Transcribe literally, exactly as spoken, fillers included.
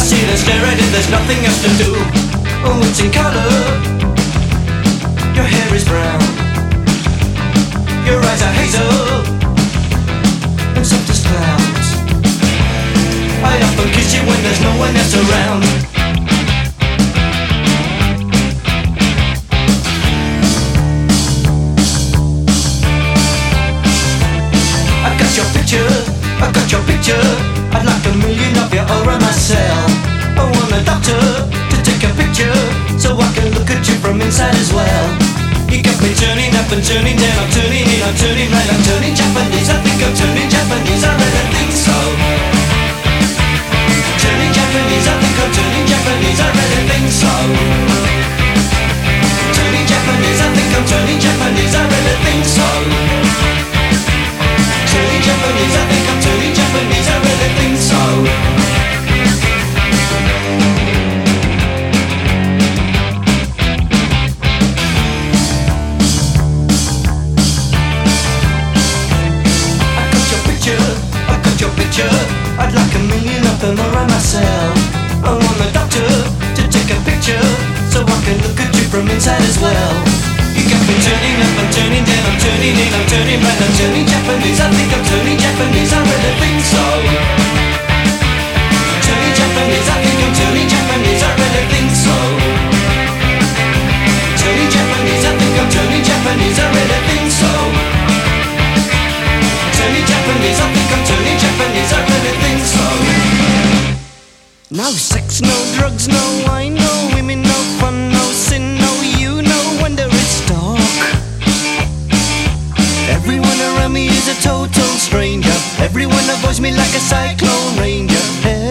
sit and stare at it, there's nothing else to do. Oh, it's in colour. Your hair is brown. Your eyes are hazel and soft as clouds. I often kiss you when there's no one else around. I got your picture, I got your picture. I'd like a million of you all around my cell. I want a doctor to take a picture so I can look at you from inside as well. You got me turning up and turning down, I'm turning in, I'm turning right, I'm turning Japanese. I think I'm turning Japanese, I really think so. Turning Japanese, I think I'm turning Japanese, I really think so. Turning Japanese, I think I'm turning Japanese, I really think so. Turning Japanese, I think I'm turning Japanese, I really think so. I'd like a million of them around myself. I want a doctor to take a picture so I can look at you from inside as well. You got me turning up, I'm turning down, I'm turning in, I'm turning right, I'm turning Japanese. I think I'm turning Japanese, I really think so. Turning Japanese, I think I'm turning Japanese, I really think so. Turning Japanese, I think I'm turning Japanese, I really think so. Turning Japanese, I think I'm turning Japanese, I really think so. No sex, no drugs, no wine, no women, no fun, no sin, no you, no wonder it's dark. Everyone around me is a total stranger. Everyone avoids me like a cyclone ranger.